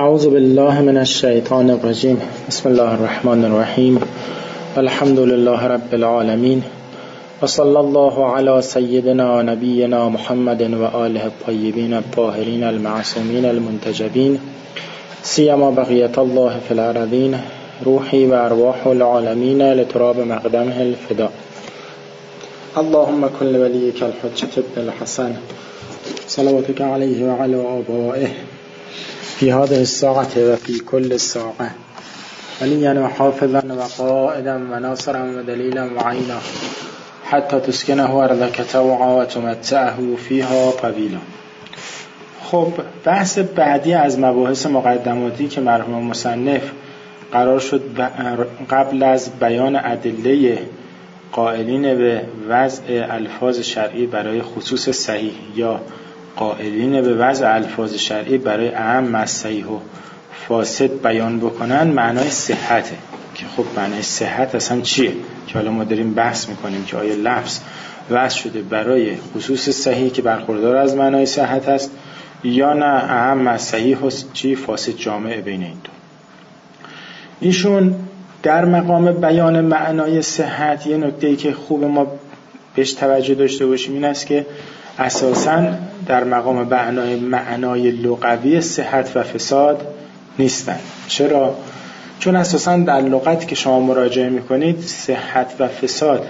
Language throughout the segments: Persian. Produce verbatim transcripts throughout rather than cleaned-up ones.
اعوذ بالله من الشیطان الرجیم. بسم الله الرحمن الرحیم. الحمد لله رب العالمین و صلی الله علی سیدنا نبینا محمد و آله الطیبین الطاهرین المعصومین المنتجبین سیما بقیت الله فی الارضین روحی و ارواح العالمین لتراب مقدمه الفدا. اللهم کن ولیک الحجة ابن الحسن صلواتک علیه و علی آبائه فی هذه الساعة و فی کل ساعة ولیا و حافظا و قائدا و ناصرا و دلیلا و عینا حتی تسکنه ارضک طوعا و تمتعه فیها طویلا. خب بحث بعدی از مباحث مقدماتی که مرحوم مصنف قرار شد قبل از بیان ادله قائلین به وضع الفاظ شرعی برای خصوص صحیح یا قائلین به وضع الفاظ شرعی برای اعم از صحیح و فاسد بیان بکنن معنای صحته، که خب معنای صحت اصلا چیه که حالا ما داریم بحث میکنیم که آیا لفظ وضع شده برای خصوص صحیح که برخوردار از معنای صحت است یا نه اعم از صحیح و چی فاسد جامعه بین این دو. ایشون در مقام بیان معنای صحت یه نکته‌ای که خوب ما بهش توجه داشته باشیم این است که اساساً در مقام معنای معنای لغوی صحت و فساد نیستن. چرا؟ چون اساساً در لغت که شما مراجعه میکنید صحت و فساد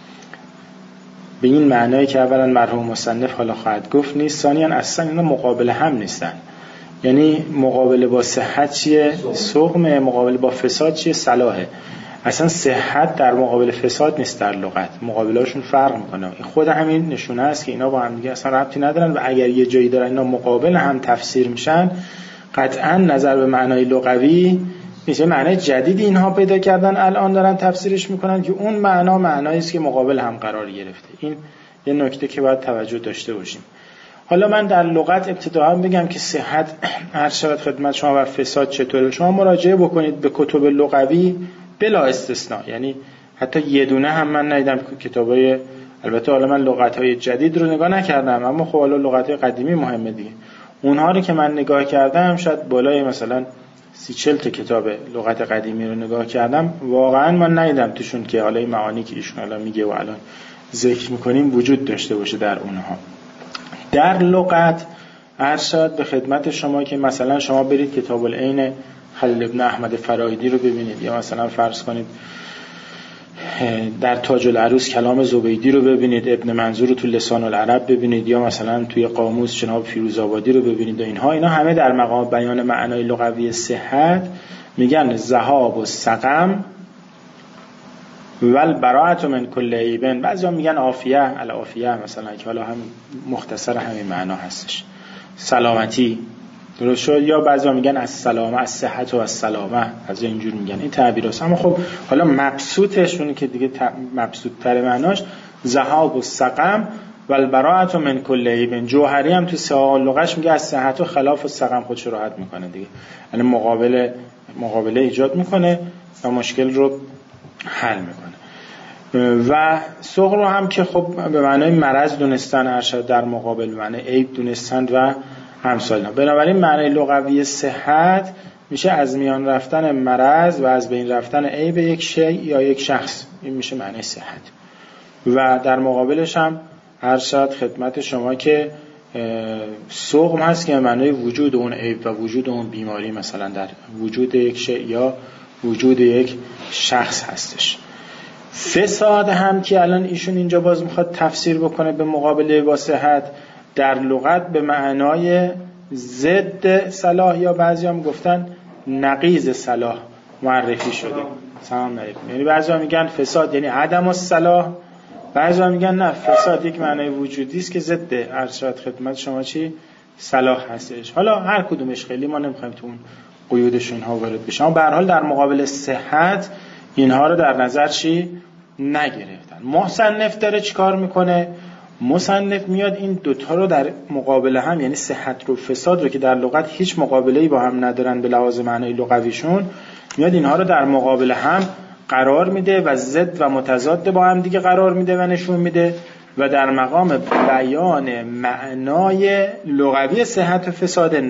به این معنایی که اولا مرحوم مصنف حالا خواهد گفت نیست، ثانیاً اصلا اینا مقابل هم نیستن. یعنی مقابله با صحت چیه؟ سقمه. مقابله با فساد چیه؟ صلاحه. اصلا صحت در مقابل فساد نیست در لغت، مقابلهاشون فرق میکنه. خود همین نشونه است که اینا با هم دیگه اصلا ربطی ندارن و اگر یه جایی دارن اینا مقابل هم تفسیر میشن قطعا نظر به معنای لغوی میشه معنای جدیدی اینها پیدا کردن الان دارن تفسیرش میکنن که اون معنا معنایی است که مقابل هم قرار گرفته. این یه نکته که باید توجه داشته باشیم. حالا من در لغت ابتداء بگم که صحت هر شود خدمت شما و فساد چطوره. شما مراجعه بکنید به کتب لغوی بلا استثناء، یعنی حتی یه دونه هم من ندیدم که کتابای، البته حالا من لغت‌های جدید رو نگاه نکردم اما خب حالا لغت‌های قدیمی مهمه دیگه، اونها رو که من نگاه کردم شاید بالای مثلا سی چل تا کتاب لغت قدیمی رو نگاه کردم، واقعا من ندیدم توشون که حالا این معانی که ایشون الان میگه و الان ذکر می‌کنیم وجود داشته باشه در اونها. در لغت ارشد به خدمت شما که مثلا شما برید کتاب العین خلیل ابن احمد فرایدی رو ببینید، یا مثلا فرض کنید در تاج العروس کلام زبیدی رو ببینید، ابن منظور رو تو لسان العرب ببینید، یا مثلا توی قاموس جناب فیروزآبادی رو ببینید و اینها اینا همه در مقام بیان معنای لغوی صحت میگن ذهاب و سقم ول براءت من کل عیب. بعضیا میگن عافیه العافیه مثلا که حالا هم مختصر همین معنا هستش، سلامتی درست شد، یا بعضیا میگن از سلامه از صحت و از سلامه، از اینجور میگن این تعبیراست. اما خب حالا مبسوطش اون که دیگه مبسوط تر معناش ذهاب و سقم ول براءت من کل عیب. جوهری هم تو سیاق لغش میگه از صحت و خلاف و سقم خودش راحت میکنه دیگه، یعنی مقابله مقابله ایجاد میکنه و مشکل رو حل میکنه. و سوق رو هم که خب به معنای مرض دونستن ارشد در مقابل معنای عیب دونستن و امثال اینا. بنابراین معنای لغوی صحت میشه از میان رفتن مرض و از بین رفتن عیب یک شی یا یک شخص، این میشه معنای صحت. و در مقابلش هم ارشد خدمت شما که سوق هست که معنای وجود اون عیب و وجود اون بیماری مثلا در وجود یک شی یا وجود یک شخص هستش. فساد هم که الان ایشون اینجا باز میخواد تفسیر بکنه به مقابله با صحت، در لغت به معنای ضد صلاح یا بعضی هم گفتن نقیض صلاح معرفی شده. سلام علیکم. یعنی بعضی هم میگن فساد یعنی عدم الصلاح، بعضی هم میگن نه فساد یک معنای وجودی است که ضد ارشاد خدمت شما چی صلاح هستش. حالا هر کدومش خیلی ما نمیخوایم تو اون قیودشون ها وارد بشیم، اما به هر حال در مقابل صحت اینها رو در نظر چی نگرفتن. مصنف داره چیکار میکنه؟ مصنف میاد این دوتا رو در مقابل هم، یعنی صحت و فساد رو که در لغت هیچ مقابله‌ای با هم ندارن به لحاظ معنای لغویشون، میاد اینها رو در مقابل هم قرار میده و ضد و متضاد با هم دیگه قرار میده و نشون میده و در مقام بیان معنای لغوی صحت و فساد نه،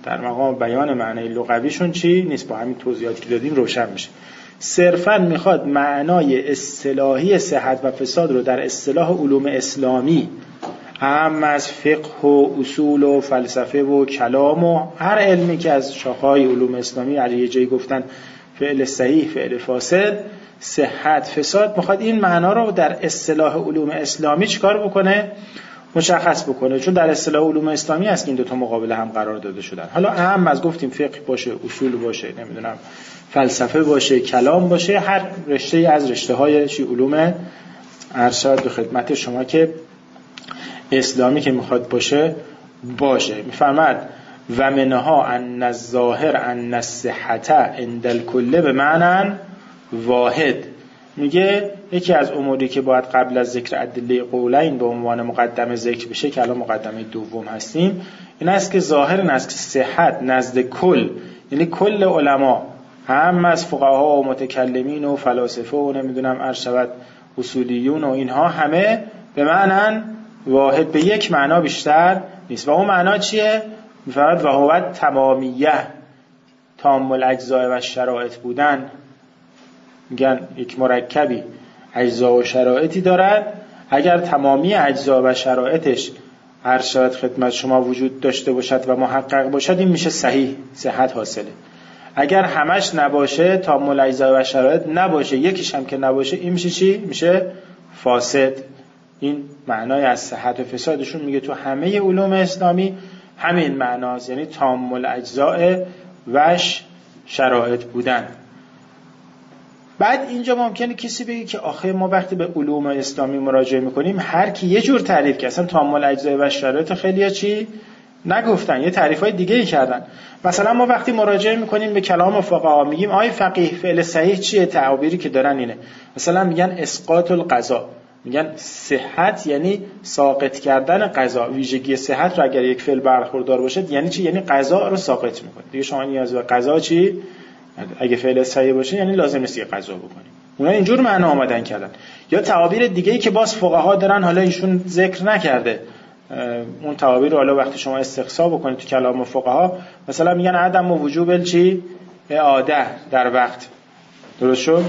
در مقام بیان معنای لغویشون چی نیست، با همین توضیحاتی که دادیم روشن میشه. صرفاً میخواد معنای اصطلاحی صحت و فساد رو در اصطلاح علوم اسلامی، هم از فقه و اصول و فلسفه و کلام و هر علمی که از شاخه‌های علوم اسلامی هر یه جایی گفتن فعل صحیح فعل فاسد، صحت فساد، میخواد این معنا رو در اصطلاح علوم اسلامی چیکار بکنه؟ مشخص بکنه، چون در اصطلاح علوم اسلامی هست که این دو تا مقابل هم قرار داده شدن. حالا اهم از گفتیم فقه باشه، اصول باشه، نمیدونم فلسفه باشه، کلام باشه، هر رشته از رشته‌های چی علوم ارشد به خدمت شما که اسلامی که میخواد باشه باشه. میفرماد و منها ان الظاهر ان الصحت عند الکل به معنی واحد. میگه یکی از اموری که باید قبل از ذکر ادله قولین به عنوان مقدمه ذکر بشه که الان مقدمه دوم هستیم، این است که ظاهر این است که صحت نزد کل، یعنی کل علما، هم از فقها و متکلمین و فلاسفه و نمیدونم ارشد اصولیون و اینها، همه به معنی واحد، به یک معنا بیشتر نیست. و اون معنا چیه؟ میفرماد و هو تمامیه، تام الاجزاء و شرایط بودن. میگن یک مرکبی اجزا و شرایطی دارد، اگر تمامی اجزا و شرایطش هر شرایط خدمت شما وجود داشته باشد و محقق باشد، این میشه صحیح، صحت حاصله. اگر همش نباشه، تام الاجزاء و شرایط نباشه، یکیش هم که نباشه، این میشه چی؟ میشه فاسد. این معنای از صحت و فسادشون میگه تو همه علوم اسلامی همین معناست، یعنی تام الاجزاء و شرایط بودن. بعد اینجا ممکنه کسی بگه که آخه ما وقتی به علوم اسلامی مراجعه میکنیم هر کی یه جور تعریف که اصلا تام الاجزاء و شرایط خیلی‌ها چی نگفتن، یه تعریفای دیگه ای کردن. مثلا ما وقتی مراجعه میکنیم به کلام فقها میگیم آی فقیه فعل صحیح چیه؟ تعابیری که دارن اینه، مثلا میگن اسقاط القضا، میگن صحت یعنی ساقط کردن قضا. ویژگی صحت رو اگر یک فعل برخوردار باشه یعنی چی؟ یعنی قضا رو ساقط میکنه. دیگه شما نیاز به قضا چی؟ اگه فعل صحیح باشه یعنی لازم نیست که قضا بکنیم. اونا اینجور معنا آمدن کردن. یا تعابیر دیگه‌ای که باز فقها دارن، حالا ایشون ذکر نکرده اون تعابیر رو، حالا وقتی شما استقصا بکنید تو کلام فقها مثلا میگن عدم و وجوب چی؟ اعاده در وقت. درست شد؟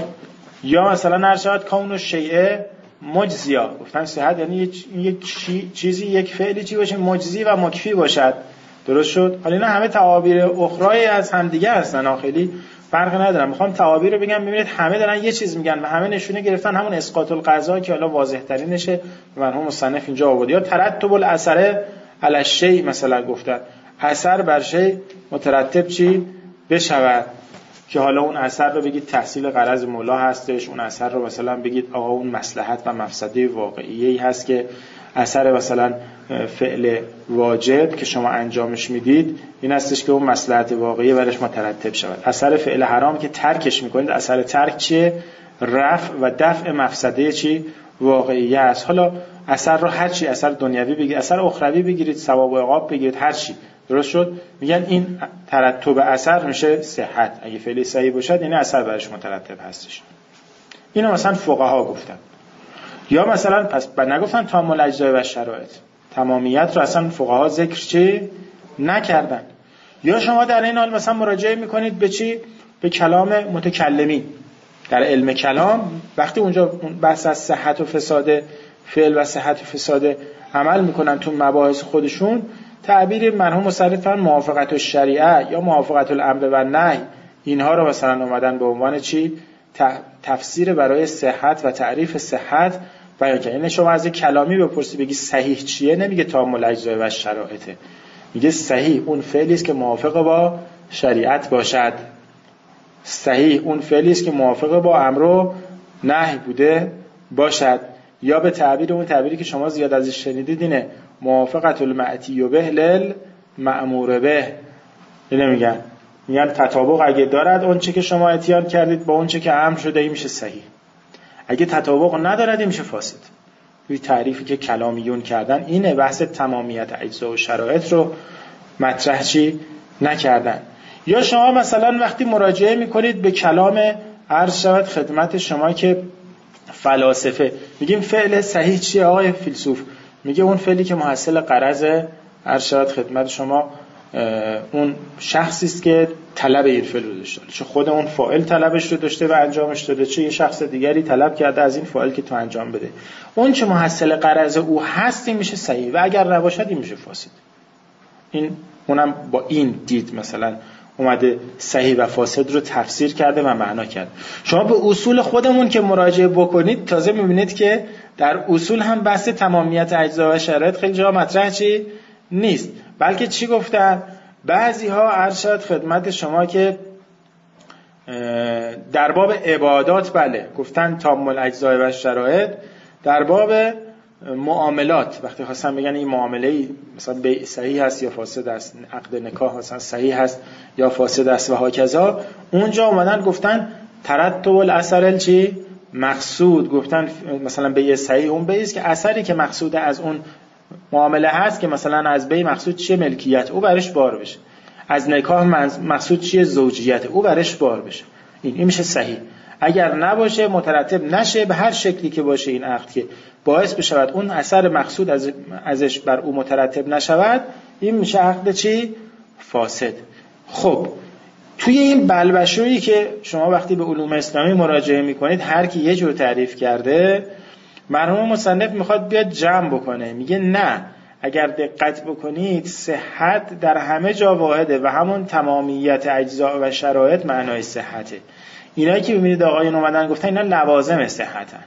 یا مثلا ارشاد کون الشیء مجزیا، گفتن صحت یعنی یک چیزی یک فعلی چی باشه مجزی و مکفی باشد. درست شد؟ حالا اینا همه تعابیر اخرای از هم دیگه هستن، خیلی فرق ندارن. میخوام تعابیر رو بگم ببینید همه دارن یه چیز میگن و همه نشونه گرفتن همون اسقاط القضا که حالا واضح ترینشه و مرحوم مصنف اینجا آورد. یا ترتب الاثر علی الشیء، مثلا گفتن اثر بر شیء مترتب چی بشود، که حالا اون اثر رو بگید تحصیل غرض مولا هستش، اون اثر رو مثلا بگید آقا اون مصلحت و مفسده واقعیه‌ای هست که اثر مثلا فعل واجب که شما انجامش میدید این هستش که اون مصلحت واقعی برش مترتب شود. اثر فعل حرام که ترکش میکنید، اثر ترک چیه؟ رفع و دفع مفسده چی؟ واقعی است. حالا اثر رو هر چی، اثر دنیوی بگیرید، اثر اخروی بگیرید، ثواب و عقاب بگیرید، هر چی. درست شد؟ میگن این ترتب اثر میشه صحت. اگه فعل صحیح باشد یعنی اثر برش مترتب هستش. اینو مثلا فقها گفتن. یا مثلا پس نگفتن تمام الاجزاء و شرایط، تمامیت رو اصلا فقها ذکر چی نکردن. یا شما در این حال مثلا مراجعه میکنید به چی؟ به کلام متکلمین در علم کلام، وقتی اونجا بحث از صحت و فساد فعل و صحت و فساد عمل میکنن تو مباحث خودشون، تعبیر مرحوم مصنف موافقت الشریعه یا موافقت الامر و نهی، اینها رو مثلا اومدن به عنوان چی؟ تفسیر برای صحت و تعریف صحت بیان کردن. یعنی شما از کلامی بپرسی بگی صحیح چیه، نمیگه تمام الاجزاء و شرایطه، میگه صحیح اون فعلی است که موافق با شریعت باشد، صحیح اون فعلی است که موافق با امر و نهی بوده باشد. یا به تعبیر اون تعبیری که شما زیاد ازش شنیدید اینه موافقت المعتی به للمأمور به. اینو میگن میگن تطابق اگه دارد اون چه که شما اتیان کردید با اون چه که امر شده این میشه صحیح، اگه تطابق ندارد این میشه فاسد. این تعریفی که کلامیون کردن اینه، بحث تمامیت اجزا و شرایط رو مطرح چی نکردن. یا شما مثلا وقتی مراجعه میکنید به کلام عرض شود خدمت شما که فلاسفه، میگیم فعل صحیح چیه آقای فیلسوف؟ میگه اون فعلی که محصل غرض عرض شود خدمت شما اون شخصی است که طلب این فعل رو داشته، چه خود اون فاعل طلبش رو داشته و انجامش داده، چه یه شخص دیگری طلب کرده از این فاعل که تو انجام بده. اون چه محصل غرض او هست این میشه صحیح و اگر نباشد این میشه فاسد. این اونم با این دید مثلا اومده صحیح و فاسد رو تفسیر کرده و معنا کرده. شما به اصول خودمون که مراجعه بکنید تازه میبینید که در اصول هم بحث تمامیت اجزا و شرایط خیلی جا مطرح چی نیست، بلکه چی گفتن؟ بعضی ها ارشد خدمت شما که در باب عبادات بله گفتن تام الاجزا و شرایط، در باب معاملات وقتی خواستن بگن این معامله مثلا بیع صحیح هست یا فاسد است، عقد نکاح مثلا صحیح هست یا فاسد است و هاکذا، اونجا اومدن گفتن ترتب الاثر چی مقصود، گفتن مثلا بیع صحیح اون بیع است که اثری که مقصود از اون معامله هست که مثلا از بیع مقصود چیه؟ ملکیت، او برش بار بشه. از نکاح مقصود چیه؟ زوجیت، او برش بار بشه. این این میشه صحیح. اگر نباشه مترتب نشه به هر شکلی که باشه این عقد که باعث بشود اون اثر مقصود از ازش بر او مترتب نشود، این میشه عقد چی؟ فاسد. خب توی این بلبشویی که شما وقتی به علوم اسلامی مراجعه میکنید هر کی یه جور تعریف کرده، مرحوم مصنف میخواد بیاد جمع بکنه، میگه نه، اگر دقت بکنید صحت در همه جا واحده و همون تمامیت اجزا و شرایط معنای صحته. اینایی که ببینید آقایون اومدن گفتن اینا لوازم صحتن،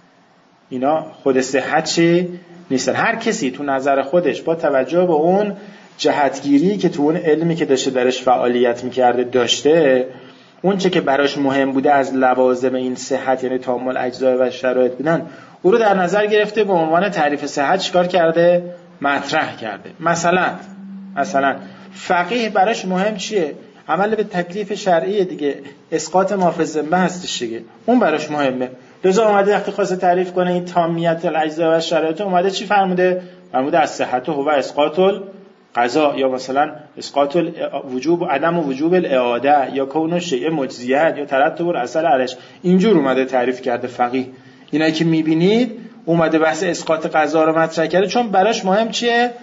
اینا خود صحت چی نیستن. هر کسی تو نظر خودش با توجه به اون جهتگیری که تو اون علمی که داشته درش فعالیت میکرده داشته، اون چه که براش مهم بوده از لوازم این صحت یعنی تمام الاجزا و شرایط بودن، او رو در نظر گرفته به عنوان تعریف صحت چیکار کرده؟ مطرح کرده. مثلا مثلا فقیه براش مهم چیه؟ عمل به تکلیف شرعی دیگه، اسقاط ما فی الذمه هستش دیگه، اون براش مهمه. لذا اومده وقتی خواسته تعریف کنه این تامیت الاجزا و شرایط، اومده چی فرموده؟ فرموده از صحت هو اسقاط القضا، یا مثلا اسقاط الوجوب عدم وجوب الاعاده، یا کون شیء مجزیت، یا ترتب الاثر علیش. اینجور اومده تعریف کرده فقیه. اینایی که میبینید اومده بحث اسقاط قضا رو مطرح کرده چون براش مهم چیه؟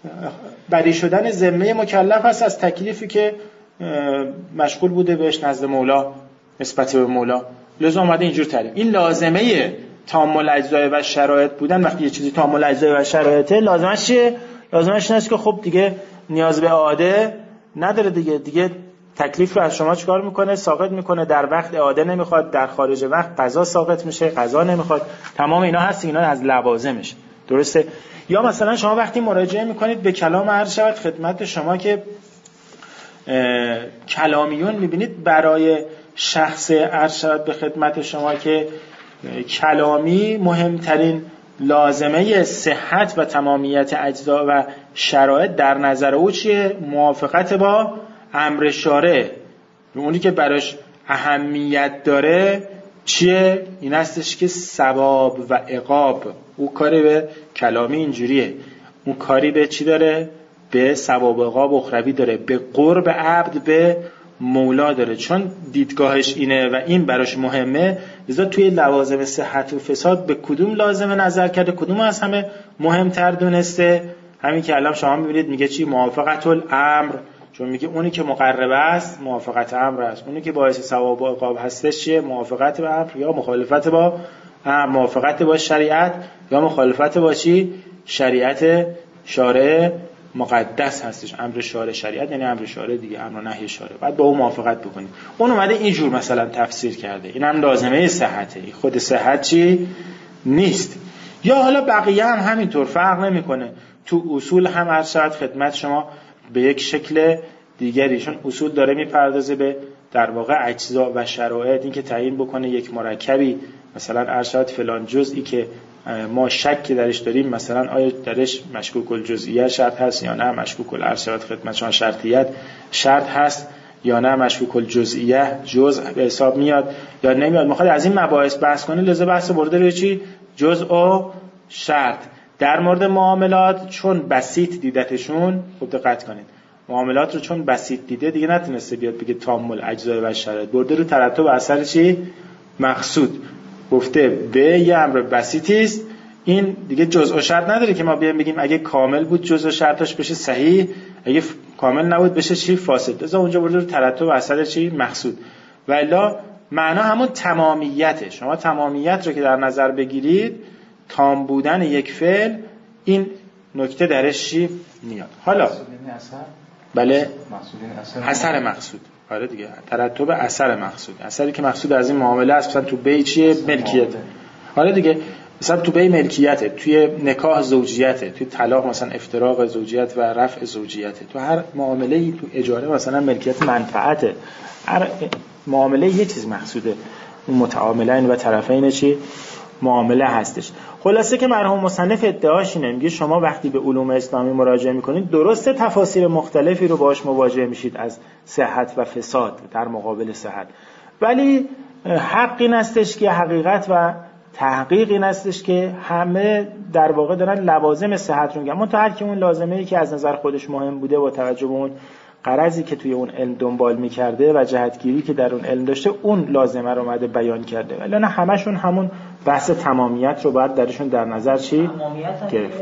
بری شدن ذمه مکلف هست از تکلیفی که مشغول بوده بهش نزد مولا نسبت به مولا. لذا اومده اینجور تعریف. این لازمه تام الاجزا و شرایط بودن. وقتی یه چیزی تام الاجزا و شرایطه، لازمش چیه؟ لازمش اینه که خب دیگه نیاز به اعاده نداره دیگه، دیگه تکلیف رو از شما چیکار میکنه؟ ساقط میکنه. در وقت اعاده نمیخواد، در خارج وقت قضا ساقط میشه، قضا نمیخواد. تمام اینا هست، اینا از لوازمش. درسته؟ یا مثلا شما وقتی مراجعه میکنید به کلام عرض شود خدمت شما که کلامیون میبینید برای شخص عرض شود به خدمت شما که کلامی مهمترین لازمه صحت و تمامیت اجزا و شرایط در نظر او چیه؟ موافقت با امر شارع. اونی که براش اهمیت داره چیه؟ این هستش که ثواب و عقاب. او کاری به کلامی اینجوریه، اون کاری به چی داره؟ به ثواب و عقاب اخروی داره، به قرب عبد به مولا داره. چون دیدگاهش اینه و این براش مهمه، لذا توی لوازم صحت و فساد به کدوم لازمه نظر کرده؟ کدوم از همه مهمتر دونسته؟ همین که الان شما میبینید میگه چی؟ موافقت الامر. چون میگه اونی که مقرب است موافقت امر است، اونی که باعث ثواب و عقاب هستش چیه؟ موافقت با امر یا مخالفت با امر، موافقت با شریعت یا مخالفت با چی؟ شریعت شارع مقدس هستش. امر شارع شریعت یعنی امر شارع دیگه، امر نهی شارع، بعد با اون موافقت بکنید. اون اومده اینجور مثلا تفسیر کرده، این هم لازمه صحته، خود صحت چی نیست. یا حالا بقیه هم همینطور فرق نمیکنه. تو اصول هم هر ساعت خدمت شما به یک شکل دیگریشون اصول داره میپردازه به در واقع اجزا و شرایط، این که تعیین بکنه یک مرکبی مثلا ارشاد فلان جزئی که ما شک درش داریم، مثلا آیا درش مشکوک الجزئیه شرط هست یا نه، مشکوک الارشاد خدمت شما شرطیت شرط هست یا نه، مشکوک الجزئیه جزء به حساب میاد یا نمیاد. میخواد از این مباحث بحث کنه، لذا بحث برده روی چی؟ جزء و شرط. در مورد معاملات چون بسیط دیدتشون، خوب دقت کنید، معاملات رو چون بسیط دیده دیگه نتونسته بیاد بگه تام الاجزا و شرایط، برده رو ترتب اثر چی؟ مقصود. گفته به یه امر بسیطی است، این دیگه جزء و شرط نداره که ما بیایم بگیم اگه کامل بود جزء و شرطش بشه صحیح، اگه کامل نبود بشه چی فاسد، لذا اونجا برده رو ترتب اثر چی مقصود. و الا معنا همون تمامیته. شما تمامیت رو که در نظر بگیرید، تام بودن یک فعل، این نکته درش چی میاد. حالا بله اثر اثر مقصود. آره دیگه، ترتب اثر مقصود، اثری که مقصود از این معامله است. مثلا تو بی چیه؟ ملکیت. آره دیگه، مثلا تو بی ملکیته، توی نکاح زوجیته، توی طلاق مثلا افتراق زوجیت و رفع زوجیته، تو هر معامله‌ای، تو اجاره مثلا ملکیت منفعته. هر معامله یه چیز مقصوده، اون متعاملین و طرفین چی معامله هستش. خلاصه که مرحوم مصنف ادعاش اینه، میگه شما وقتی به علوم اسلامی مراجعه میکنید درسته تفاسیر مختلفی رو باهاش مواجه میشید از صحت و فساد در مقابل صحت، ولی حق این استش که حقیقت و تحقیق این استش که همه در واقع دارن لوازم صحت رو میگن، منتها هر کی اون لازمه‌ای که از نظر خودش مهم بوده با توجه به اون غرضی که توی اون علم دنبال میکرده و جهتگیری که در اون علم داشته، اون لازمه رو اومده بیان کرده. ولی نه همشون همون بحث تمامیت رو باید درشون در نظر چی گرفت.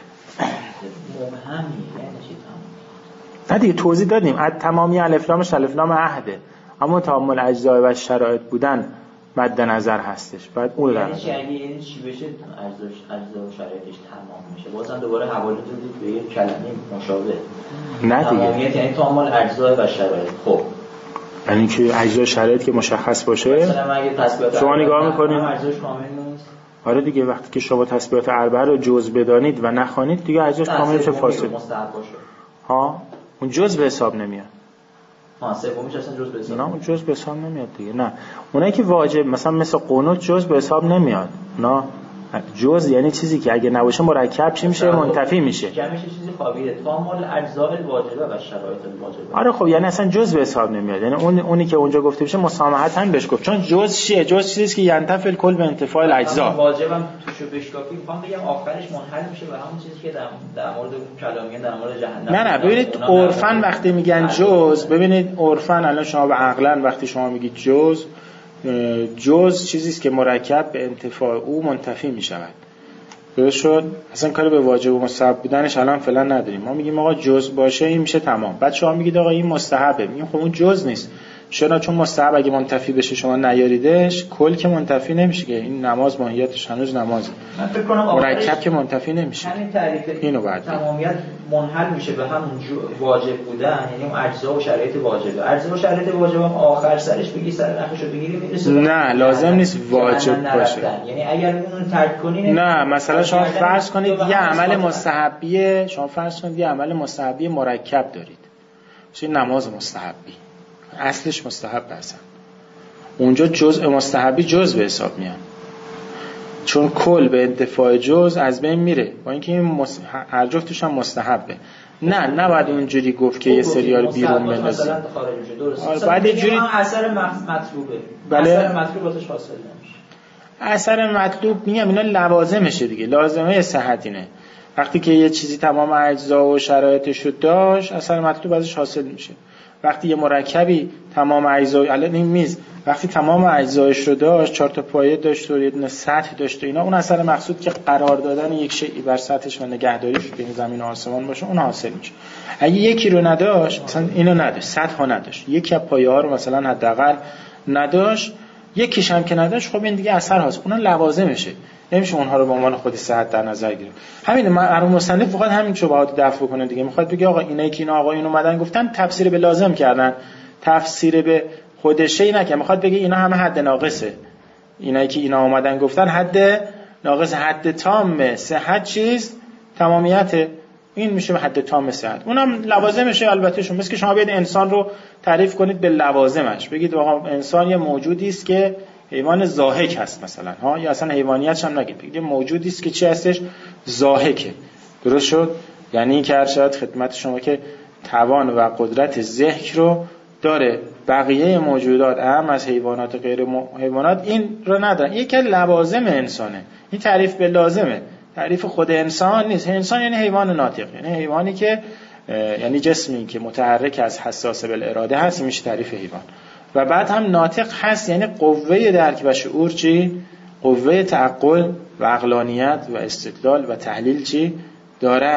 مبهمی یعنی چی تمام؟ نه دیگه توضیح دادیم، از تمامی الف لامش الف لام عهده، اما تعامل اجزا و شرایط بودن مد نظر هستش. بعد اون یعنی چی؟ اگه این چی بشه ارزش اجزا و شرایطش تمام میشه، بازم دوباره حواله دادید به یک کلمه مشابه. نه دیگه، تمامیت یعنی تعامل اجزا و شرایط. خب یعنی که اجزا و شرایط که مشخص باشه. مثلا اگه تثبیت شما نگاه میکنید ارزش کامل نیست. آره دیگه، وقتی که شما تثبیت اربعه رو جزء بدانید و نخوانید دیگه اجزاش کامل میشه فاسد. مستحب باشه. ها اون جزء به حساب نمیاد. ها سومیش اصلا جزء به حساب نه، اون جزء به حساب نمیاد دیگه. نه، اونایی که واجب مثلا مثل قنوت جزء به حساب نمیاد. نه، جزء یعنی چیزی که اگه نباشه مرکب چی میشه؟ منتفی میشه. جمعش چیزی خوابیده. تعامل اجزاء الواجبه و شرایط الواجبه. آره خب، یعنی اصلا جزء به حساب نمیاد. یعنی اون اونی که اونجا گفته بشه مسامحت هم بهش گفت، چون جزء چیه؟ جزء چیزی که ینتفی الکل به انتفاع الاجزا. واجبم توشو بشکافی میخوام بگم آخرش منحل میشه به همون چیزی که در در مورد کلامیه در مورد جهنم. نه نه، ببینید عرفاً وقتی میگن جزء، ببینید عرفاً الان شما به عقلاً وقتی شما میگید جزء، جزء چیزی است که مرکب به انتفاع او منتفی میشود. درست شد؟ اصلا کاری به واجب و مستحب بودنش الان فعلا نداریم. ما میگیم آقا جزء باشه این میشه تمام. بعد شما میگید آقا این مستحبه، میگیم خب اون جزء نیست. چرا؟ چون مستحب اگه منتفی بشه شما نیاریدش، کل که منتفی نمیشه که. این نماز ماهیتش هنوز نمازه، مرکب که منتفی نمیشه. همین تعریف اینو بعد تمامیت منحل میشه به همون واجب بودن، یعنی اون اجزا و شرایط واجبه. اجزا و شرایط واجبه هم آخر سرش بگی سر نخشو بگیری میرسه. نه لازم نیست واجب باشه. یعنی اگر اون ترک کنی نه، مثلا شما فرض کنید یه عمل مستحبیه، شما فرض کنید یه عمل مستحبی مرکب دارید، چه نماز مستحبی اصلش مستحب هستن، اونجا جزء مستحبی جزء به حساب میان، چون کل به انتفاع جزء از بین میره، با اینکه این مس... هر جفتش هم مستحبه. نه نباید اونجوری گفت که یه سری‌ها رو بیرون بندازیم. آره بعد یه جوری اثر مطلوبه. بله. اثر مطلوباتش حاصل نمیشه. اثر مطلوب میگم اینا لوازمشه دیگه، لازمه صحت اینه. وقتی که یه چیزی تمام اجزا و شرایطش رو داشت، اثر مطلوب ازش حاصل میشه. وقتی یه مرکبی تمام اجزا، الان این میز وقتی تمام اجزایش رو داشت، چهار تا پایه داشت و یه دونه سطح داشت و اینا، اون اثر مقصود که قرار دادن یک شیء بر سطحش و نگهداریش بین زمین و آسمان باشه، اون حاصل میشه. اگه یکی رو نداشت، مثلا اینو نداشت، سطح ها نداشت، یکی از پایه ها رو مثلا حداقل نداشت، یکیش هم که نداشت، خب این دیگه اثر هاست، اون لوازمشه، نمیشه اونها رو به عنوان خودی صحت در نظر گرفت. همین مرحوم مصنف فقط همین شبهات دفع کنه دیگه. میخواد بگه آقا اینایی که اینا آقایون اومدن گفتن تفسیر به لازم کردن، تفسیر به خودشه نکردن. میخواد بگه اینا همه حد ناقصه، اینایی که اینا اومدن گفتن حد ناقص، حد تام صحت چیز تمامیت، این میشه حد تام صحت، اونم لوازمشه البته. شما مثل که شما بیاید انسان رو تعریف کنید به لوازمش، بگید آقا انسان یه موجودی است که حیوان ضاحک هست مثلا، ها، یا اصلا حیوانیتش هم نگید، بگید موجودی است که چی هستش؟ ضاحکه. درست شد؟ یعنی این که هر شاید خدمت شما که توان و قدرت ضحک رو داره، بقیه موجودات اهم از حیوانات و غیر حیوانات این رو ندارن. یکی از لوازم انسانه، این تعریف به لازمه، تعریف خود انسان نیست. انسان یعنی حیوان ناطق، یعنی حیوانی که یعنی جسمی که متحرک از حساس بالاراده هست، میشه تعریف حیوان. و بعد هم ناطق هست، یعنی قوه درک و شعور چی؟ قوه تعقل و عقلانیت و استدلال و تحلیل چی؟ دارد.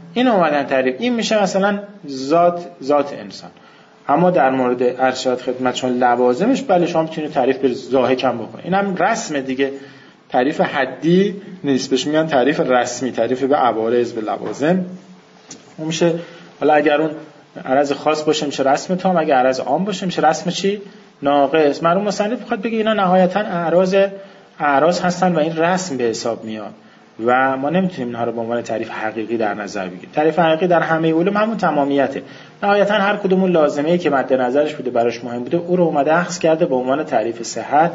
این اومدن تعریف. این میشه مثلا ذات ذات انسان. اما در مورد ارشاد خدمت چون لوازمش بله شما میتونید تعریف به ضاحک هم بکنید. اینم رسم دیگه، تعریف حدی نیست، بهش میگن تعریف رسمی، تعریف به عوارض به لوازم. اون میشه حالا اگر اون عرض خاص باشه میشه رسم تام، اگر عرض عام باشه میشه رسم چی؟ ناقص. مرحوم مصنف میخواد بگه اینا نهایتا اعراض اعراض هستن و این رسم به حساب میاد و ما نمیتونیم اینها رو به عنوان تعریف حقیقی در نظر بگیریم. تعریف حقیقی در همه علوم همون تمامیته. نهایتا هر کدوم اون لازمه‌ای که مد نظرش بوده براش مهم بوده او رو اومده اخذ کرده به عنوان تعریف صحت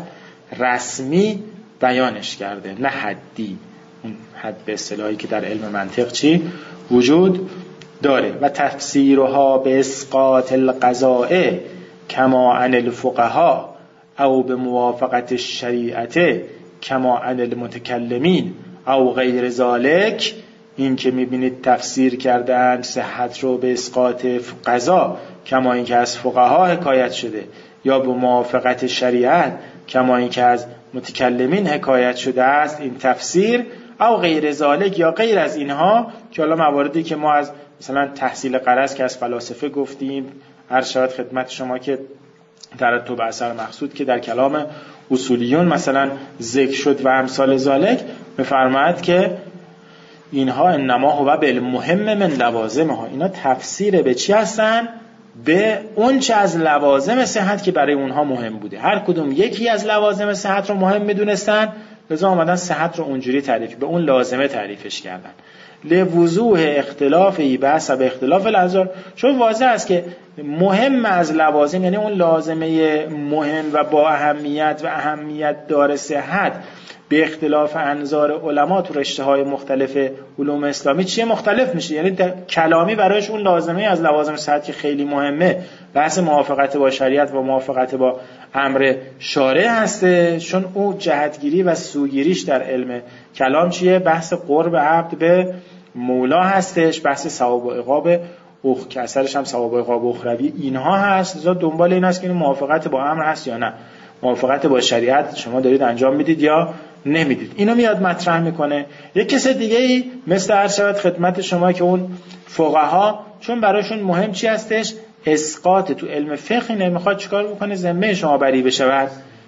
رسمی بیانش کرده، نه حدی. اون حد به اصطلاحی که در علم منطق چی وجود داره. و تفسیرها به اسقاط القضاء کما عن الفقهاء او به موافقت الشریعت کما عن المتکلمین او غیر ذالک. این که میبینید تفسیر کردن صحت رو به اسقاط قضا کما این که از فقها حکایت شده، یا به موافقت شریعت کما این که از متکلمین حکایت شده است این تفسیر، او غیر ذالک یا غیر از اینها، که حالا مواردی که ما از مثلا تحصیل غرض که از فلاسفه گفتیم، ارشاد خدمت شما که ترتب اثر مقصود که در کلام اصولیون مثلا ذکر شد و امثال ذالک، می‌فرماید که اینها انما هو بالمهم من لوازمها. اینا تفسیر به چی هستن؟ به اون چه از لوازم صحت که برای اونها مهم بوده. هر کدوم یکی از لوازم صحت رو مهم میدونستن، لذا آمدن صحت رو اونجوری تعریف به اون لازمه تعریفش کردن. لوضوح اختلافی بحث به اختلاف الانظار، چون واضح است که مهم از لوازم یعنی اون لازمه مهم و با اهمیت و اهمیت دار صحت به اختلاف انظار علما تو رشته‌های مختلف علوم اسلامی چیه مختلف میشه. یعنی کلامی برایش اون لازمه از لوازم صحت که خیلی مهمه بحث موافقت با شریعت و موافقت با امر شارع هسته، چون او جهتگیری و سوگیریش در علم کلام چیه؟ بحث قرب عبد به مولا هستش، بحث ثواب و عقاب اخ که اثرش هم ثواب و عقاب اخروی اینها هست. لذا دنبال این است که این موافقت با امر هست یا نه، موافقت با شریعت شما دارید انجام میدید یا نمیدید. اینو میاد مطرح میکنه. یک کس دیگه ای مثل ارشاد خدمت شما که اون فقها چون براشون مهم چی هستش؟ اسقاط. تو علم فقه نمیخواد چیکار بکنه؟ ذمه شما بری بشه.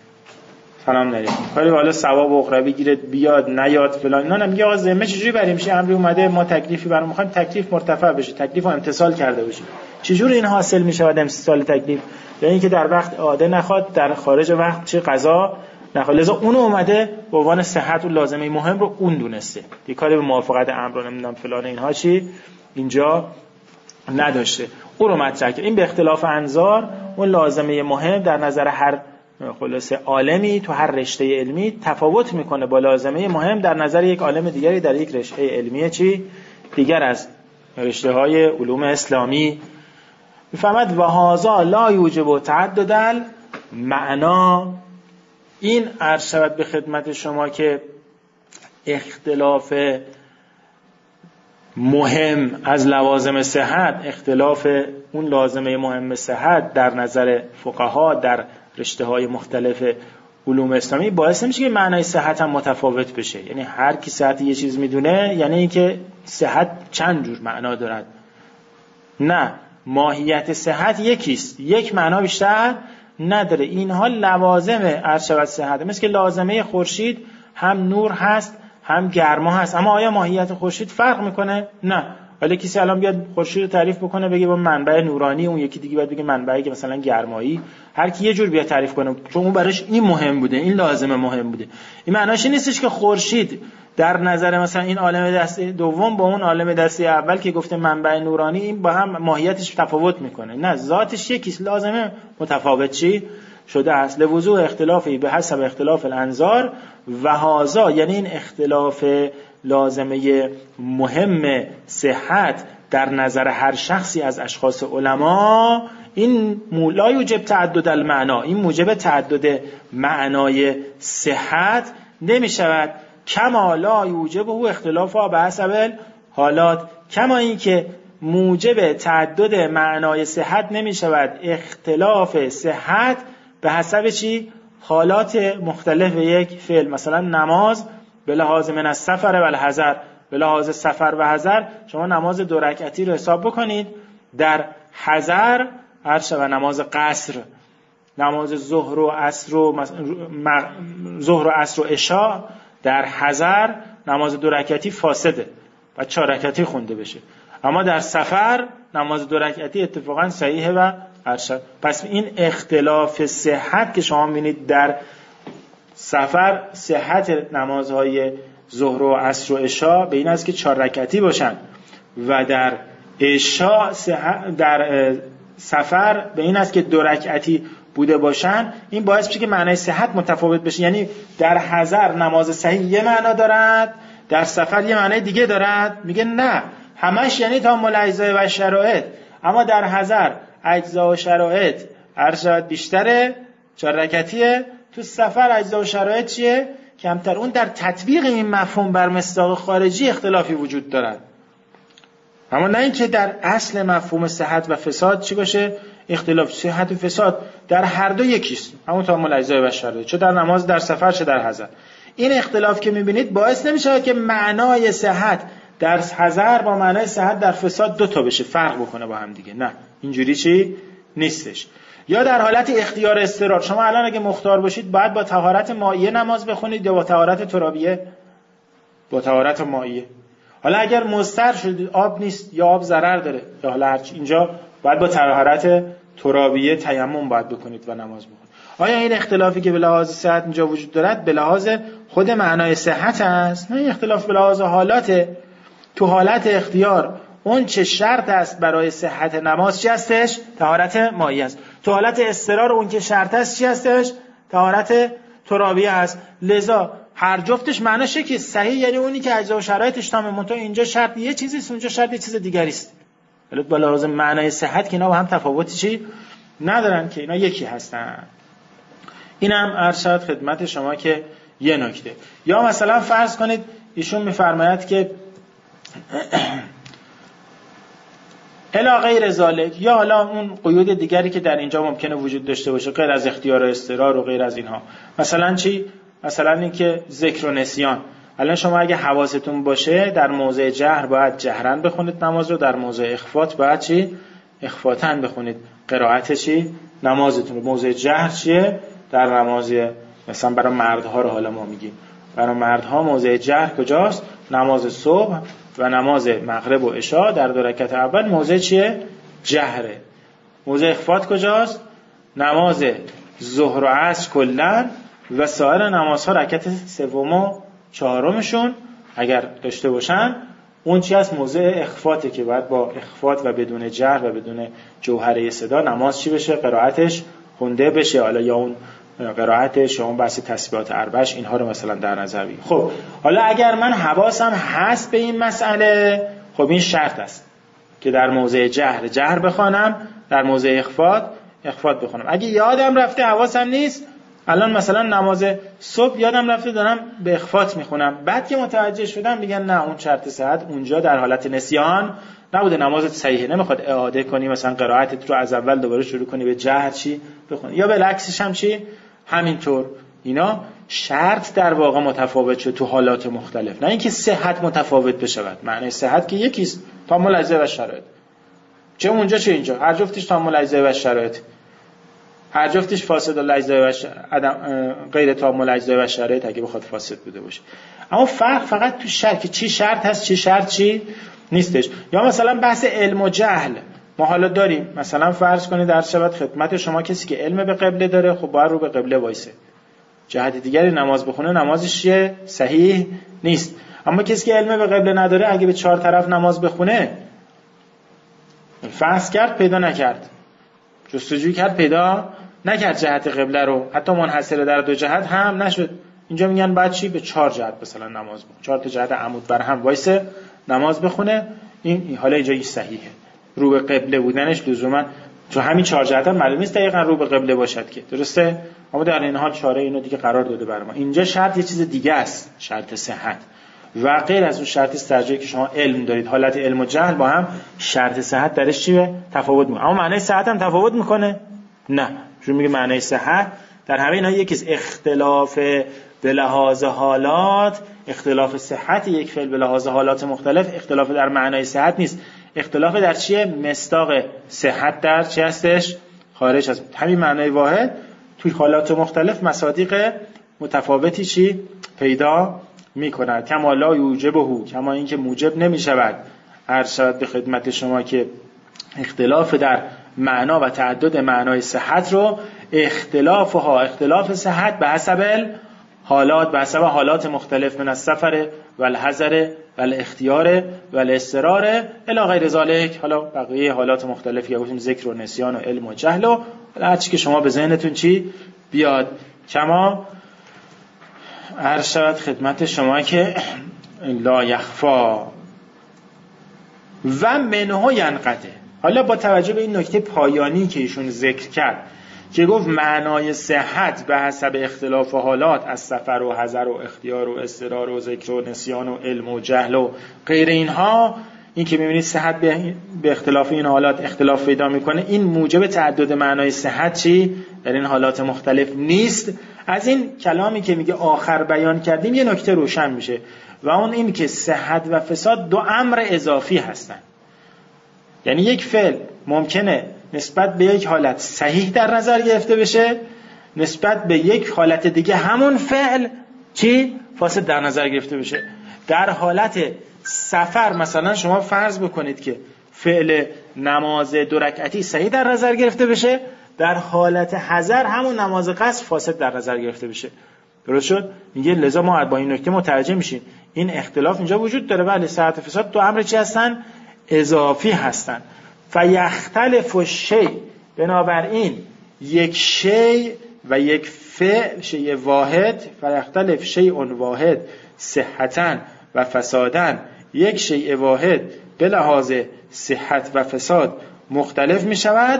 سلام علیکم. کاری والا ثواب اخروی گیرت بیاد نیاد فلان. نه نه میگه آقا ذمه چجوری بریم شه؟ امری اومده ما تکلیفی برام میخوایم تکلیف مرتفع بشه، تکلیفو امتثال کرده باشیم. چجوری این حاصل میشه بعد امتثال تکلیف؟ یعنی اینکه در وقت عاده نخواد، در خارج وقت چه قضا نخواد. لذا اون اومده به عنوان صحت و لازمه مهم رو اون دونسته. یه کاری به موافقت امر و نمیدونم فلان اینها چی اینجا نداشته. اون رو مطرح کرد. این به اختلاف انظار اون لازمه مهم در نظر هر خلاصه عالمی تو هر رشته علمی تفاوت میکنه با لازمه مهم در نظر یک عالم دیگری در یک رشته علمی چی دیگر از رشته های علوم اسلامی. میفهمد و هذا لا یوجب تعدد المعنا. این عرض شود به خدمت شما که اختلاف مهم از لوازم صحت، اختلاف اون لازمه مهم صحت در نظر فقها در رشته های مختلف علوم اسلامی باعث نمیشه که معنای صحت هم متفاوت بشه. یعنی هر کی صحت یه چیز میدونه یعنی اینکه صحت چند جور معنا دارد. نه، ماهیت صحت یکیست، یک معنا بیشتر نداره. اینها لوازم ارشد صحت. مثل که لازمه خورشید هم نور هست هم گرما هست، اما آیا ماهیت خورشید فرق میکنه؟ نه. ولی کسی الان بیاد خورشید رو تعریف بکنه بگه با منبع نورانی، اون یکی دیگه باید بگه منبعی که مثلا گرمایی، هر کی یه جور بیاد تعریف کنه چون اون براش این مهم بوده، این لازمه مهم بوده. این معناش نیستش که خورشید در نظر مثلا این عالم دسته دوم با اون عالم دسته اول که گفته منبع نورانی این با هم ماهیتش تفاوت میکنه. نه، ذاتش یکیست، لازمه متفاوت چی شده است. لوضوح اختلافی به حسب اختلاف الانظار و هذا، یعنی این اختلاف لازمه مهم صحت در نظر هر شخصی از اشخاص علما، این لا یوجب تعدد المعنا، این موجب تعدد معنای صحت نمی شود. کما لا یوجب او اختلاف به حسب حالات، کما این که موجب تعدد معنای صحت نمی شود اختلاف صحت به حسب چی؟ حالات مختلف یک فعل. مثلا نماز به لحاظ من السفر و الحضر، به لحاظ سفر و حضر شما نماز دو رکعتی رو حساب بکنید. در حضر عرشه و نماز قصر، نماز ظهر و عصر و ظهر و عصر و عشاء در حضر نماز دو رکعتی فاسده و چهار رکعتی خونده بشه، اما در سفر نماز دو رکعتی اتفاقا صحیحه و ارشد. پس این اختلاف صحت که شما می‌بینید در سفر صحت نمازهای ظهر و عصر و عشاء به این است که چهار رکعتی باشن و در عشاء در سفر به این است که دو رکعتی بوده باشن. این باعث میشه که معنای صحت متفاوت بشه، یعنی در حضر نماز صحیح یه معنا دارد، در سفر یه معنای دیگه دارد. میگه نه همش یعنی تمام الاجزاء و شرایط، اما در حضر اجزا و شرایط ارشد بیشتره، چهار رکعتیه. تو سفر اجزا و شرایط چیه؟ کمتر. اون در تطبیق این مفهوم بر مصداق خارجی اختلافی وجود دارد، اما نه اینکه در اصل مفهوم صحت و فساد چی باشه اختلاف. صحت و فساد در هر دو یکیست، همون تمام الاجزاء و شرایط، چه در نماز در سفر چه در حضر. این اختلاف که میبینید باعث نمیشه که معنای صحت در حضر با معنای صحت در فساد دو تا بشه، فرق بکنه با هم دیگه. نه اینجوری چی نیستش. یا در حالت اختیار اضطرار، شما الان اگه مختار باشید باید با طهارت مائیه نماز بخونید یا با طهارت ترابیه؟ با طهارت مائیه. حالا اگر مضطر شدید آب نیست یا آب ضرر داره یا حالا هرچی، اینجا باید با طهارت ترابیه تیمم باید بکنید و نماز بخونید. آیا این اختلافی که به لحاظ صحت اینجا وجود دارد به لحاظ خود معنای صحت است؟ نه، اختلاف به لحاظ حالاته. تو حالت اختیار اون چه شرط است برای صحت نماز چی هستش؟ طهارت مائیه است. تو حالت اضطرار اون که شرط است چی هستش؟ طهارت ترابیه است. لذا هر جفتش معناشه که صحیح یعنی اونی که اجزا و شرایطش تامه، منتها اینجا شرط یه چیزی است اونجا شرط یه چیز دیگری است. ولی با لحاظ معنای صحت که اینا با هم تفاوتی چی ندارن، که اینا یکی هستن. اینم ارشاد خدمت شما که یه نکته. یا مثلا فرض کنید ایشون میفرماید که الا غیر ذالک، یا حالا اون قیود دیگری که در اینجا ممکنه وجود داشته باشه غیر از اختیار و اضطرار و غیر از اینها. مثلا چی؟ مثلا این که ذکر و نسیان. الان شما اگه حواستون باشه در موضع جهر باید جهرن بخونید نماز رو، در موضع اخفات باید چی؟ اخفاتن بخونید قرائت چی؟ نمازتون رو. موضع جهر چیه؟ در نماز مثلا برای مردها رو حالا ما میگیم برای مردها موضع جهر کجاست؟ نماز صبح و نماز مغرب و عشاء در دو رکعت اول موضع چیه؟ جهره. موضع اخفات کجاست؟ نماز ظهر و عصر کلا و سایر نمازها رکعت سوم و چهارمشون اگر داشته باشن اون چی هست؟ موضع اخفاته که باید با اخفات و بدون جهر و بدون جوهره صدا نماز چی بشه؟ قرائتش خونده بشه. حالا یا اون قرائتش یا اون بحث تسبیحات اربعش اینها رو مثلا در نظر بگیرید. خب حالا اگر من حواسم هست به این مسئله، خب این شرط است که در موضع جهر جهر بخوانم، در موضع اخفات اخفات بخونم. اگه یادم رفته حواسم نیست، الان مثلا نماز صبح یادم رفته دارم به اخفات میخونم، بعد که متوجه شدم میگن نه اون شرط صحت اونجا در حالت نسیان نبوده، نمازت صحیحه، نمیخواد اعاده کنی مثلا قرائتت رو از اول دوباره شروع کنی به جهر چی بخونی، یا بالعکسش هم چی همینطور. اینا شرط در واقع متفاوت شد تو حالات مختلف، نه اینکه صحت متفاوت بشود. معنی صحت که یکیست، تمام الاجزاء و شرایط، چه اونجا چه اینجا، هر جفتش تمام الاجزاء و شرایط، هر جفتش فاسد الاجزاء و ش... غیر تمام الاجزاء و شرایط اگه بخواد فاسد بوده باشه. اما فرق فقط تو شرط که چی شرط هست چی شرط چی نیستش. یا مثلا بحث علم و جهل ما حالا داریم، مثلا فرض کنید در شبت خدمت شما کسی که علم به قبله داره، خب باید رو به قبله وایسه، جهت دیگری نماز بخونه نمازش چیه؟ صحیح نیست. اما کسی که علم به قبله نداره اگه به چهار طرف نماز بخونه، فرض کرد پیدا نکرد، جستجوی کرد پیدا نکرد جهت قبله رو، حتی منحصر در دو جهت هم نشد، اینجا میگن بعد چی؟ به چهار جهت مثلا نماز بخونه، چهار تا جهت عمود بر هم وایسه نماز بخونه. این حالا اینجا این صحیحه، رو به قبله بودنش لزوما تو همین چهار جهت هم معلوم نیست دقیقاً رو به قبله باشد که درسته، اما در این حال چاره اینو دیگه قرار داده بر ما. اینجا شرط یه چیز دیگه است، شرط صحت، و غیر از اون شرط استرجاعی که شما علم دارید. حالت علم و جهل با هم شرط صحت درش چیه؟ تفاوت میکنه. اما معنی صحت هم تفاوت میکنه؟ نه، چون میگه معنی صحت در همه اینها یکیست. اختلاف به لحاظ حالات اختلاف صحت یک فعل به لحاظ حالات مختلف اختلاف در معنای صحت نیست، اختلاف در چیه؟ مصداق صحت در چی هستش؟ خارج هست. همین معنای واحد توی حالات مختلف مصادیق متفاوتی چی پیدا می‌کند. کما لا یوجبه، کما اینکه موجب نمی‌شود عرض شود به خدمت شما که اختلاف در معنا و تعدد معنای صحت رو اختلافها اختلاف صحت به حسب حالات به حسب حالات مختلف من السفر و الحضر و الاختیار و الاضطرار الی غیر ذلک. حالا بقیه حالات مختلفی که گفتیم ذکر و نسیان و علم و جهل و هر چی که شما به ذهنتون چی بیاد. کما عرض شود خدمت شما که لا یخفا و منه ینقطع. حالا با توجه به این نکته پایانی که ایشون ذکر کرد که گفت معنای صحت به حسب اختلاف حالات از سفر و حضر و اختیار و اضطرار و ذکر و نسیان و علم و جهل و غیر اینها، این که می‌بینید صحت به اختلاف این حالات اختلاف پیدا میکنه، این موجب تعدد معنای صحت چی در این حالات مختلف نیست. از این کلامی که میگه آخر بیان کردیم یه نکته روشن میشه و اون این که صحت و فساد دو امر اضافی هستن. یعنی یک فعل ممکنه نسبت به یک حالت صحیح در نظر گرفته بشه، نسبت به یک حالت دیگه همون فعل چی فاسد در نظر گرفته بشه. در حالت سفر مثلا شما فرض بکنید که فعل نماز دو رکعتی صحیح در نظر گرفته بشه، در حالت حضر همون نماز قصر فاسد در نظر گرفته بشه. درست شد؟ میگه لذا ما با این نکته متوجه میشیم این اختلاف اینجا وجود داره. ولی صحت و فساد دو امر چی هستن؟ اضافی هستن. فیختلف الشیء، بنابراین یک شیء و یک فعل شیء واحد، فیختلف شیء واحد صحتن و فسادن، یک شیء واحد به لحاظ صحت و فساد مختلف می شود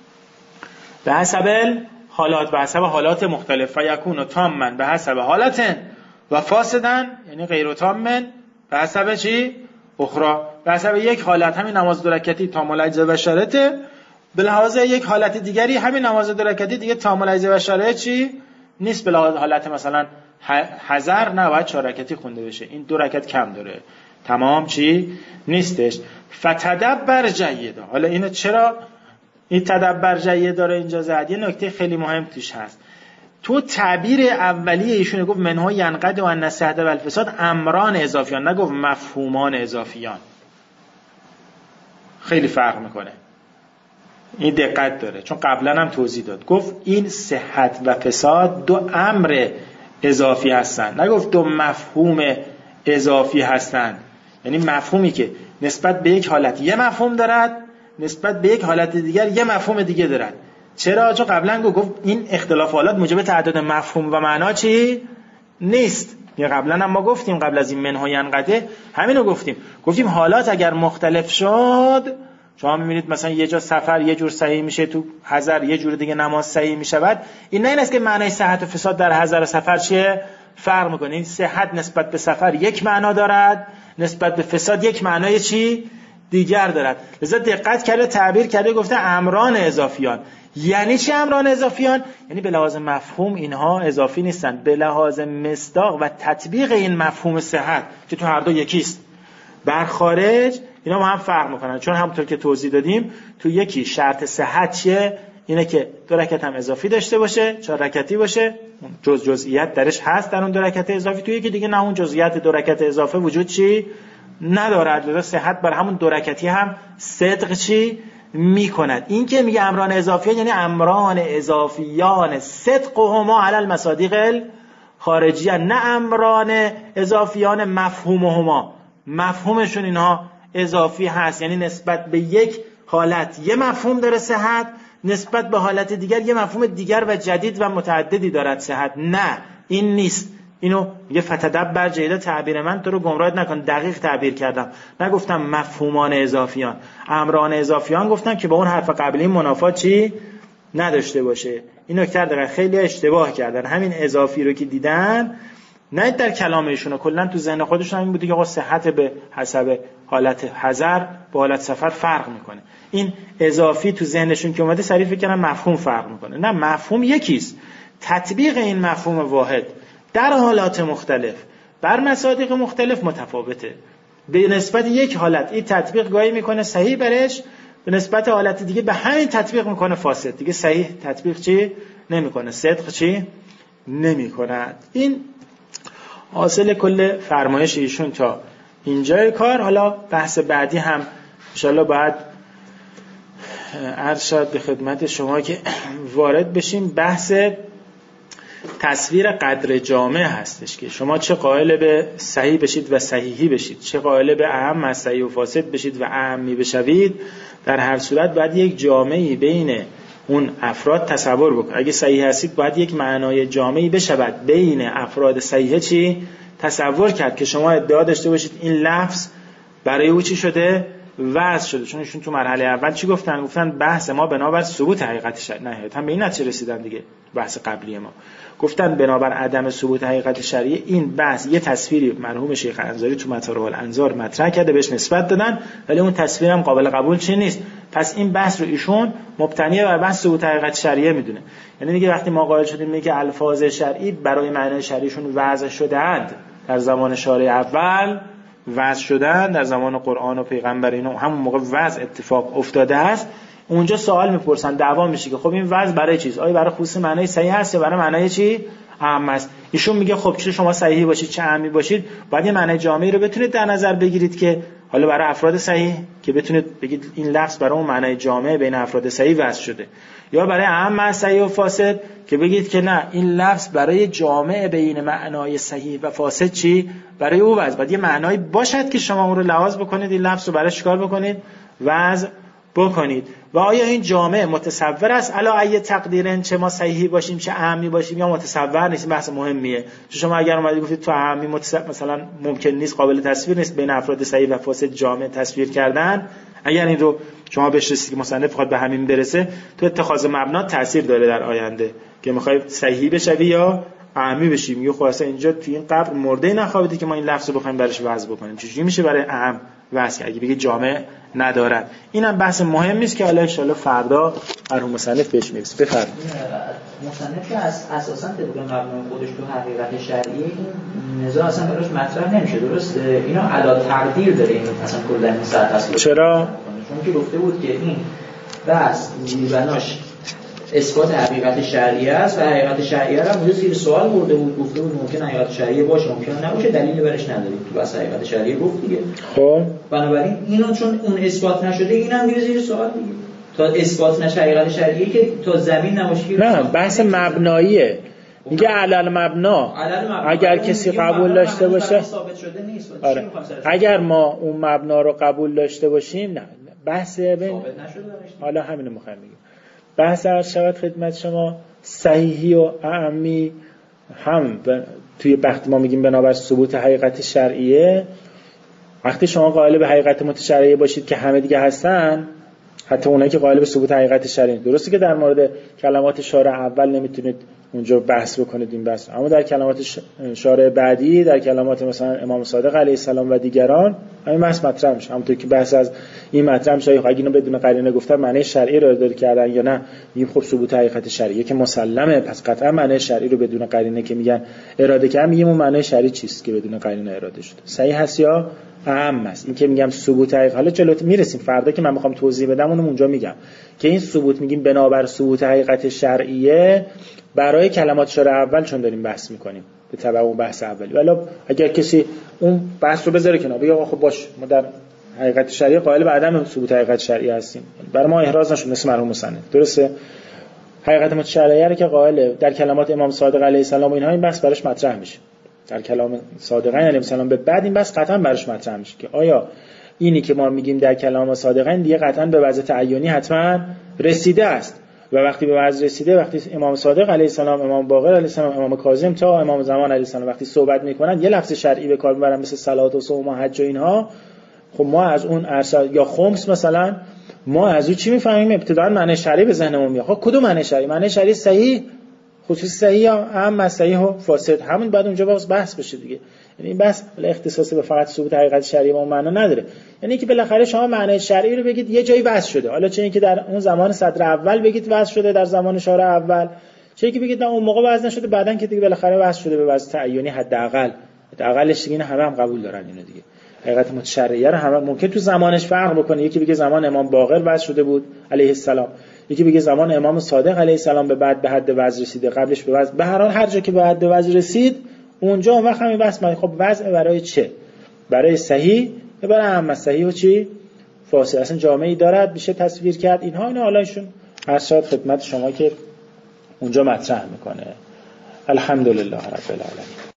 به حسب حالات به حسب حالات مختلف. فیکون تامن به حسب حالتن و فاسدن، یعنی غیر تامن به حسب چی؟ اخرى. به حسب یک حالت همین نماز دو رکعتی تام الاجزاء و شرایط، به لحاظ یک حالت دیگری همین نماز دو رکعتی دیگه تام الاجزاء و شرایط چی نیست. به لحاظ حالت مثلا حضر نه باید چهار رکعتی خونده بشه، این دو رکعت کم داره، تمام چی نیستش. فتدبر جیدا. حالا اینو چرا این تدبر جیدا داره اینجا زد؟ یه نکته خیلی مهم توش هست. تو تعبیر اولیه ایشون گفت منها ینقطع و ان صحت و الفساد امران اضافیان، نگفت مفهومان اضافیان. خیلی فرق میکنه، این دقت داره، چون قبلا هم توضیح داد. گفت این صحت و فساد دو امر اضافی هستن، نگفت دو مفهوم اضافی هستن. یعنی مفهومی که نسبت به یک حالت یه مفهوم دارد، نسبت به یک حالت دیگر یه مفهوم دیگه دارد. چرا؟ چون قبلا گفت این اختلاف حالات موجب تعدد مفهوم و معنا چی نیست. یا قبلا هم ما گفتیم، قبل از این منها ینقطع همینو گفتیم، گفتیم حالات اگر مختلف شد، شما می‌بینید مثلا یه جا سفر یه جور صحیح میشه، تو حضر یه جور دیگه نماز صحیح میشود. این نه این است که معنای صحت و فساد در حضر و سفر چیه فرق میکنه. این صحت نسبت به سفر یک معنا دارد، نسبت به فساد یک معنای چی دیگر دارد. لذا دقت کرده تعبیر کرده گفته امران اضافیان. یعنی چی امران اضافیان؟ یعنی به لحاظ مفهوم اینها اضافی نیستن، به لحاظ مصداق و تطبیق این مفهوم صحت که تو هر دو یکیست بر خارج اینا با هم فرق میکنن. چون همونطور که توضیح دادیم تو یکی شرط صحت چیه؟ اینه که دو رکعت هم اضافی داشته باشه، چهار رکعتی باشه، جز جزئیات درش هست در اون دو رکعت اضافی. تو یکی دیگه نه، اون جزئیات دو رکعت اضافه وجود چی ندارد. لذا صحت بر همون دو رکعتی هم صدق چی میکند. این که میگه امران اضافیان یعنی امران اضافیان صدقهما علی المصادیق الخارجیه، نه امران اضافیان مفهومهما، مفهومشون اینها اضافی هست. یعنی نسبت به یک حالت یه مفهوم داره صحت، نسبت به حالت دیگر یه مفهوم دیگر و جدید و متعددی دارد صحت. نه، این نیست. اینو میگه فتدبر جیدا. تعبیر من تو رو گمراه نکن، دقیق تعبیر کردم، نگفتم مفهومان اضافیان. امران اضافیان گفتم که با اون حرف قبلی منافات چی نداشته باشه. این نکته دقیق خیلی اشتباه کردن. همین اضافی رو که دیدن نه در کلامشون، کلا تو ذهن خودشون همین بوده که آقا صحت به حسب حالت حضر با حالت سفر فرق میکنه. این اضافی تو ذهنشون که اومده سریع فکر کردن مفهوم فرق میکنه. نه، مفهوم یکیست. تطبیق این مفهوم واحد در حالات مختلف بر مصادیق مختلف متفاوته. به نسبت یک حالت این تطبیق گاهی میکنه صحیح برش، به نسبت حالت دیگه به همین تطبیق میکنه فاسد. دیگه صحیح تطبیق چی نمیکنه، صدق چی نمیکنه. این حاصل کل فرمایش ایشون تا اینجای کار. حالا بحث بعدی هم انشالله باید عرض شد به خدمت شما که وارد بشیم. بحث تصویر قدر جامع هستش که شما چه قائل به صحیح بشید و صحیحی بشید، چه قائل به اهم از صحیح و فاسد بشید و اهمی بشوید. در هر صورت باید یک جامعی بین اون افراد تصور بکنید. اگه صحیح هستید باید یک معنای جامعی بشود بین افراد صحیح چی تصور کرد که شما ادعا داشته باشید این لفظ برای او چی شده، وضع شده. چون ایشون تو مرحله اول چی گفتن؟ گفتن بحث ما بنابر ثبوت حقیقت شرعی، نه هم به این نتیجه رسیدن دیگه. بحث قبلی ما گفتن بنابر عدم ثبوت حقیقت شرعی. این بحث یه تصویری مرحوم شیخ انصاری تو مطالب الانظار مطرح کرده، بهش نسبت دادن، ولی اون تصویر هم قابل قبول چی نیست. پس این بحث رو ایشون مبتنی بر بحث ثبوت حقیقت شرعی میدونه. یعنی میگه وقتی ما قائل شدیم میگه الفاظ شرعی برای معنای شرعیشون وضع شده‌اند در زمان شارع اول، وضع شدن در زمان قرآن و پیغمبر، اینا همون موقع وضع اتفاق افتاده است. اونجا سوال میپرسن، دعوا میشه که خب این وضع برای چیز؟ آیا برای خصوص معنای صحیح هست یا برای معنای چی عام است؟ ایشون میگه خب چه شما صحیحی باشید چه عامی باشید باید یه معنای جامعی رو بتونید در نظر بگیرید که حالا برای افراد صحیح که بتونید بگید این لفظ برای اون معنای جامع بین افراد صحیح وضع شده، یا برای عام از صحیح و فاسد که بگید که نه این لفظ برای جامع بین معنای صحیح و فاسد چی برای او وضع. باید یه معنایی باشد که شما اون رو لحاظ بکنید، این لفظ رو برای چیکار بکنید وضع بکنید. و آیا این جامع متصور است الا ای تقدیرن چه ما صحیحی باشیم چه عامی باشیم یا متصور نیست؟ بحث مهمیه. شما اگر اومدید گفتید تو عامی مثلا ممکن نیست، قابل تصویر نیست بین افراد صحیح و فاسد جامع تصویر کردن، اگر این رو شما بهش رسیدید که مصنف بخواد به همین برسه، تو اتخاذ مبنا تاثیر داره در آینده که میخوای صحیحی بشوی یا عامی بشی. میگه خب اصلا اینجا تو این قبر مرده نخوابیده که ما این لفظ رو بخوایم برش وضع بکنیم، چجوری میشه برای عام وضع اگه بگه جامع ندارن؟ اینم بحث مهمی است که حالا ان شاء الله فردا مرحوم مصنف بهش میرسه. بفرمایید. مصنف که اساسا طبق مبنای خودش تو حقیقت شرعی این نزاع اصلا براش مطرح نمیشه، درسته؟ اینا علا تقدیر داره این اصلا کلا این سر اصل. چرا؟ چون که گفته بود که این بحث زیربناش اثبات حقیقت شرعی است و حقیقت شرعی را هم زیر سوال برده بود، گفته بود ممکن حقیقت شرعی باشه ممکن نباشه، دلیلی برش نداریم. تو بحث حقیقت شرعی گفت دیگه. خب بنابراین اینو چون اون اثبات نشده اینم میره زیر سوال دیگه. تا اثبات نشه حقیقت شرعی که تا زمین نباشه. نه بحث مبناییه. میگه علل مبنا اگر کسی قبول داشته باشه ثابت شده نیست. آره. اگر ما اون مبنا رو قبول داشته باشیم نه بحث بین ثابت نشده. حالا همینو میخوام بگم. بحث عرض شود خدمت شما صحیحی و عامی هم توی وقتی ما میگیم بنابر ثبوت حقیقت شرعیه، وقتی شما قائل به حقیقت متشرعیه باشید که همه دیگه هستن، حتی اونایی که قائل به ثبوت حقیقت شرعی، درسته که در مورد کلمات شارع اول نمیتونید اونجا بحث بکنید این بحث، اما در کلمات شارع بعدی، در کلمات مثلا امام صادق علیه السلام و دیگران همین بحث مطرح میشه. همونطور که بحث از این مطرح میشه اگه اینو بدون قرینه گفتن معنی شرعی رو اراده کردن یا نه، میگیم خب ثبوت حقیقت شرعیه که مسلمه، پس قطعا معنی شرعی رو بدون قرینه که میگن اراده کردن، میگیم اون معنی شرعی چیست که بدون قرینه اراده شده، صحیح هست یا عام است. این که میگم ثبوت حقیقت، حالا جلوت میرسیم فردا که من میخوام توضیح بدم اونم اونجا میگم که این ثبوت میگیم بنابر ثبوت حقیقت شرعیه برای کلمات شارع اول چون داریم بحث میکنیم به تبع اون بحث اولی. ولی اگر کسی اون بحث رو بذاره کنار بگه خب باش ما در حقیقت شرعی قائل به عدم ثبوت حقیقت شرعی هستیم، برای ما احراز نشون مثل مرحوم مصنف، درسته؟ حقیقت متشرعیه رو که قائل در کلمات امام صادق علیه السلام و اینها این بحث براش مطرح میشه، در کلام صادقین علیه السلام به بعد این بحث قطعا براش مطرح میشه که آیا اینی که ما میگیم در کلام صادقین دیگه قطعا به وضع تعیینی حتما رسیده است و وقتی به وضع رسیده، وقتی امام صادق علیه السلام، امام باقر علیه السلام، امام کاظم تا امام زمان علیه السلام وقتی صحبت میکنن یه لفظ شرعی به کار میبرن مثل صلات و صوم و حج و اینها، خب ما از اون ارشد یا خمس مثلا ما از اون چی میفهمیم؟ ابتداء معنی شرعی به ذهنمون میاد. خب کدوم معنی شرعی؟ معنی شرعی صحیح، خصوصی صحیح یا عام صحیح و فاسد، همون بعد اونجا باز بحث بشه دیگه. یعنی این بحث اختصاصی به فقط ثبوت حقیقت شرعی با اون معنا نداره، یعنی که بالاخره شما معنی شرعی رو بگید یه جایی وضع شده، حالا چه اینکه در اون زمان صدر اول بگید وضع شده در زمان شارع اول، چه که بگید اون موقع وزن شده بعدن که دیگه بالاخره وزن شده به وزن تعیینی حداقل حداقلش دیگه همه هم قبول دارن اینو دیگه. حقیقت متشرعیه رو همه ممکن تو زمانش فرق بکنه، یکی بگه زمان امام باقر وزن شده بود علیه السلام، یکی بگه زمان امام صادق علیه السلام به بعد به حد وزن رسیده، قبلش به وزن. به هر حال هر جا که به حد وزن رسید اونجا اون وقت همین بحث ما خب وزن برای چه؟ برای صحیح یا برای اهم صحیح و چی؟ فاسد. اصلا جامعه‌ای دارد میشه تصویر کرد اینها اینا حالا ایشون ارشاد خدمت شما که اونجا مطرح میکنه. الحمدلله رب العالمین.